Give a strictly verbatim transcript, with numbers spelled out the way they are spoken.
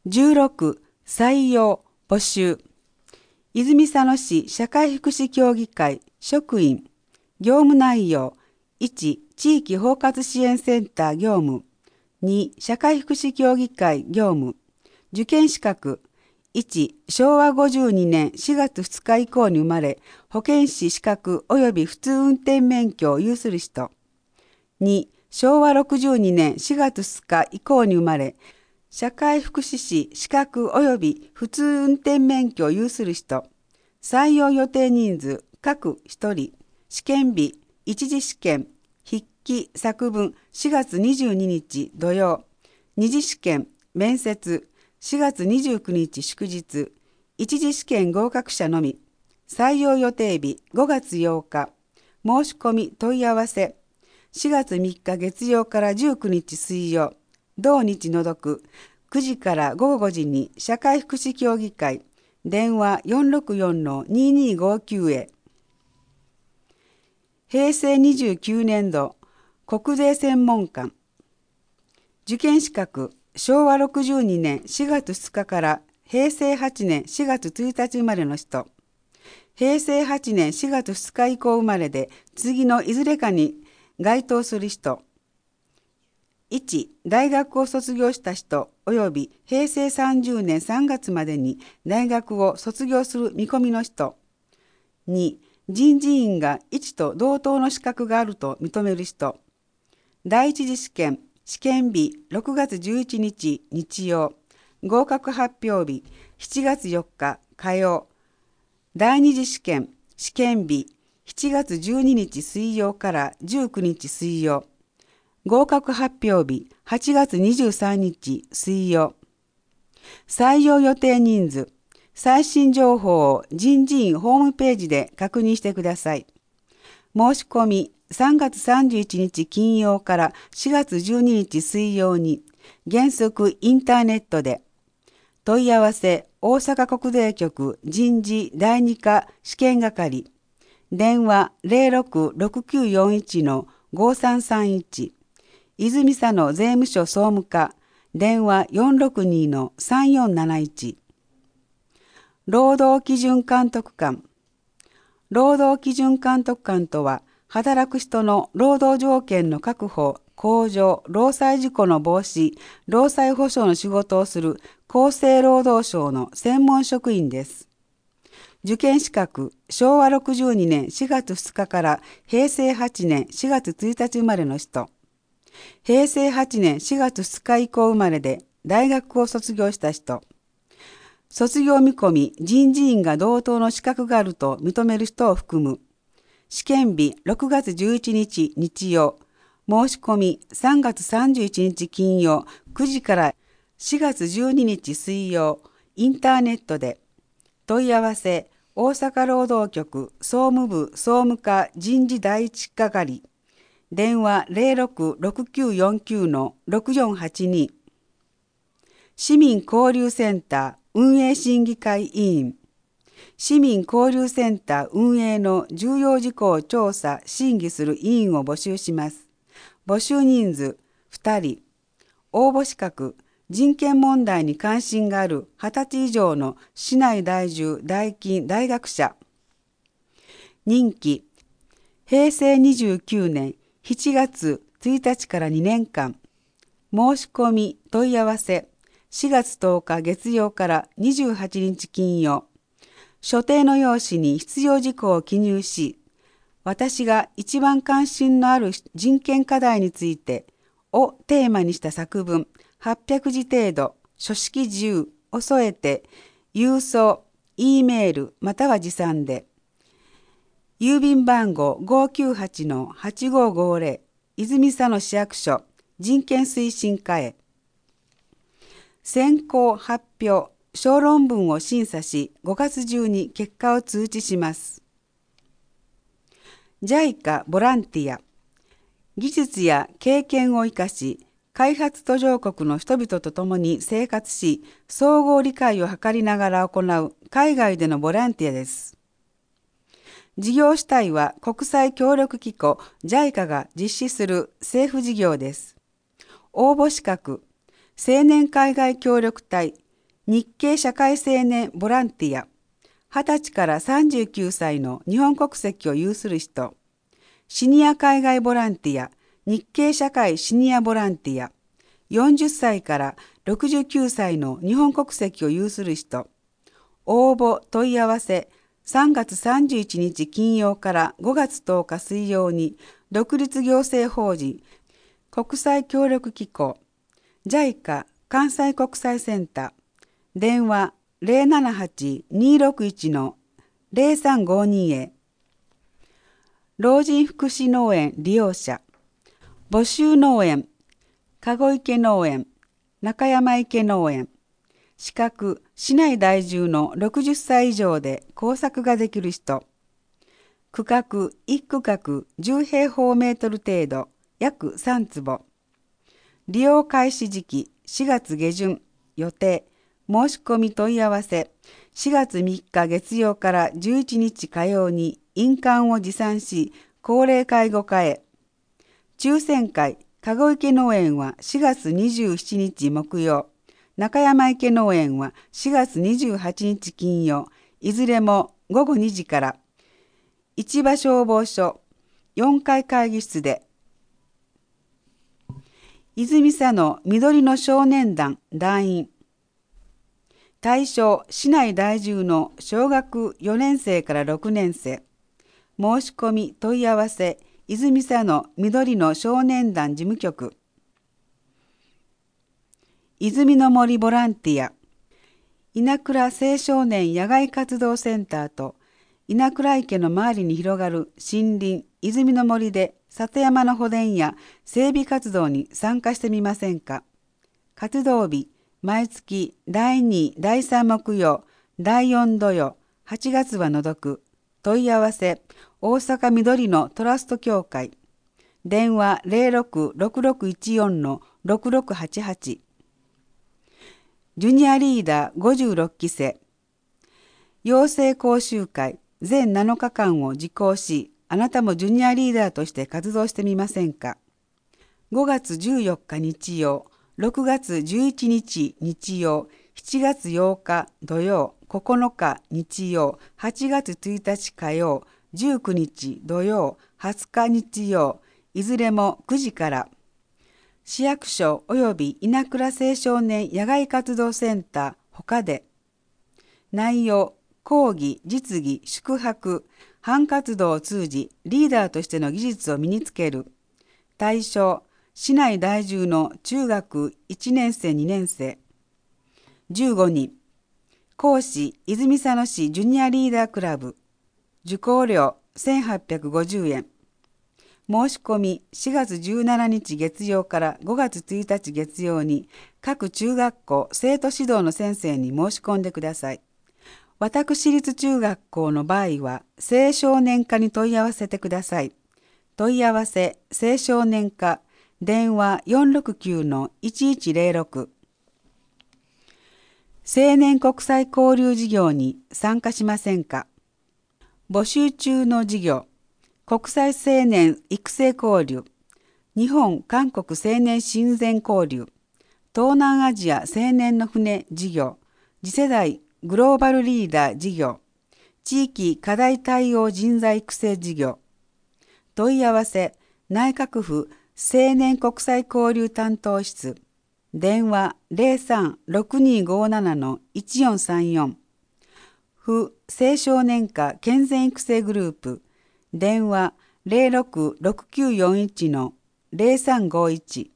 じゅうろく、採用、募集。泉佐野市社会福祉協議会職員。業務内容。いち、地域包括支援センター業務。に、社会福祉協議会業務。受験資格。いち、しょうわごじゅうにねんしがつふつか以降に生まれ、保健師資格及び普通運転免許を有する人。に、しょうわろくじゅうにねんしがつふつか以降に生まれ、社会福祉士資格及び普通運転免許を有する人。採用予定人数、各ひとり。試験日、一次試験、筆記作文しがつにじゅうににち土曜。二次試験、面接しがつにじゅうくにち祝日。一次試験合格者のみ。採用予定日、ごがつようか。申し込み問い合わせ。しがつみっか月曜からじゅうくにち水曜。同日の読。くじからごごごじに社会福祉協議会。電話 よんろくよんのににーごきゅう へ。へいせいにじゅうきゅうねんど国税専門官。受験資格。しょうわろくじゅうにねんしがつふつかからへいせいはちねんしがつついたち生まれの人。へいせいはちねんしがつふつか以降生まれで次のいずれかに該当する人。いち、大学を卒業した人及びへいせいさんじゅうねんさんがつまでに大学を卒業する見込みの人。に、人事院がいちと同等の資格があると認める人。第一次試験、試験日ろくがつじゅういちにち日曜。合格発表日しちがつよっか火曜。第二次試験、試験日しちがつじゅうににち水曜からじゅうくにち水曜。合格発表日はちがつにじゅうさんにち水曜。採用予定人数。最新情報を人事院ホームページで確認してください。申し込みさんがつさんじゅういちにち金曜からしがつじゅうににち水曜に原則インターネットで。問い合わせ大阪国税局人事だいに課試験係。電話 ゼロろくろくきゅうよんいちのごさんさんいち。泉佐野税務署総務課。電話 よんろくにのさんよんなないち。労働基準監督官。労働基準監督官とは、働く人の労働条件の確保、向上、労災事故の防止、労災保障の仕事をする厚生労働省の専門職員です。受験資格、しょうわろくじゅうにねんしがつふつかからへいせいはちねんしがつついたち生まれの人。へいせいはちねんしがつふつか以降生まれで大学を卒業した人。卒業見込み人事院が同等の資格があると認める人を含む。試験日ろくがつじゅういちにち日曜。申し込みさんがつさんじゅういちにち金曜くじからしがつじゅうににち水曜。インターネットで。問い合わせ大阪労働局総務部総務課人事第一係。電話 ゼロろくろくきゅうよんきゅうのろくよんはちに。市民交流センター運営審議会委員。市民交流センター運営の重要事項を調査・審議する委員を募集します。募集人数ふたり。応募資格、人権問題に関心があるはたち以上の市内在住大勤大学者。任期、へいせいにじゅうきゅうねんしちがつついたちからにねんかん。申し込み問い合わせしがつとおか月曜からにじゅうはちにち金曜。所定の用紙に必要事項を記入し、私が一番関心のある人権課題についてをテーマにした作文はっぴゃくじ程度、書式自由を添えて、郵送、Eメールまたは持参で、郵便番号 ごきゅうはちのはちごごゼロ 泉佐野市役所人権推進課へ。選考発表、小論文を審査し、ごがつ中に結果を通知します。ジャイカ ボランティア。技術や経験を生かし、開発途上国の人々と共に生活し、相互理解を図りながら行う海外でのボランティアです。事業主体は国際協力機構 ジャイカ が実施する政府事業です。応募資格、青年海外協力隊、 日系社会青年ボランティア、はたちからさんじゅうきゅうさいの日本国籍を有する人、シニア海外ボランティア、日系社会シニアボランティア、よんじゅっさいからろくじゅうきゅうさいの日本国籍を有する人、応募問い合わせさんがつさんじゅういちにち金曜からごがつとおか水曜に独立行政法人国際協力機構 ジャイカ 関西国際センター電話 ゼロななはち にーろくいち のゼロさんごに へ老人福祉農園利用者募集農園籠池農園中山池農園資格、市内在住のろくじゅっさい以上で工作ができる人。区画、いち区画じゅうへいほうメートル程度、約さんつぼ。利用開始時期、しがつげじゅん、予定、申し込み問い合わせ、しがつみっか月曜からじゅういちにち火曜に印鑑を持参し、高齢介護課へ。抽選会、籠池農園はしがつにじゅうしちにち木曜。中山池農園はしがつにじゅうはちにち金曜、いずれもごごにじから、市場消防署よんかい会議室で、泉佐野緑の少年団団員、対象市内在住の小学よねんせいからろくねんせい、申し込み問い合わせ、泉佐野緑の少年団事務局、泉の森ボランティア、稲倉青少年野外活動センターと稲倉池の周りに広がる森林泉の森で里山の保全や整備活動に参加してみませんか。活動日、毎月だいに、だいさん木曜、だいよん土曜、はちがつは除く。問い合わせ、大阪緑のトラスト協会。電話 ゼロろく ろくろくいちよん ろくろくはちはち。ジュニアリーダーごじゅうろっきせい。養成講習会全なのかかんを受講し、あなたもジュニアリーダーとして活動してみませんか。ごがつじゅうよっか日曜、ろくがつじゅういちにち日曜、しちがつようか土曜、ここのか日曜、はちがつついたち火曜、じゅうくにち土曜、はつか日曜、いずれもくじから。市役所及び稲倉青少年野外活動センター他で。内容、講義、実技、宿泊、班活動を通じリーダーとしての技術を身につける。対象、市内在住の中学いちねんせいにねんせい。じゅうごにん。講師、泉佐野市ジュニアリーダークラブ。受講料せんはっぴゃくごじゅうえん。申し込みしがつじゅうしちにち月曜からごがつついたち月曜に各中学校生徒指導の先生に申し込んでください。私立中学校の場合は青少年課に問い合わせてください。問い合わせ青少年課電話 よんろくきゅう のいちいちゼロろく。青年国際交流事業に参加しませんか。募集中の事業、国際青年育成交流、日本韓国青年親善交流、東南アジア青年の船事業、次世代グローバルリーダー事業、地域課題対応人材育成事業。問い合わせ、内閣府青年国際交流担当室、電話 ゼロさん ろくにーごーなな のいちよんさんよん。府青少年課健全育成グループ、電話 ゼロろく ろくきゅうよんいち のゼロさんごいち。